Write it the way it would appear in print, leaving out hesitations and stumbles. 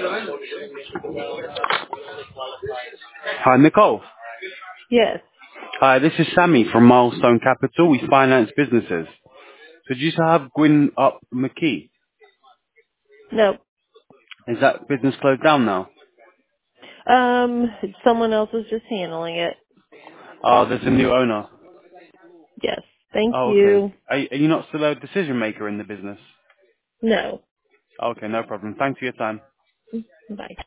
Hi, Nicole. Yes. Hi, this is Sammy from Milestone Capital. We finance businesses. So do you still have Gwyn Up McKee? No. Is that business closed down now? Someone else is just handling it. Oh, there's a new owner. Yes. Thank Oh, okay. you. Are you not still a decision maker in the business? No. Okay, no problem. Thanks for your time. Bye.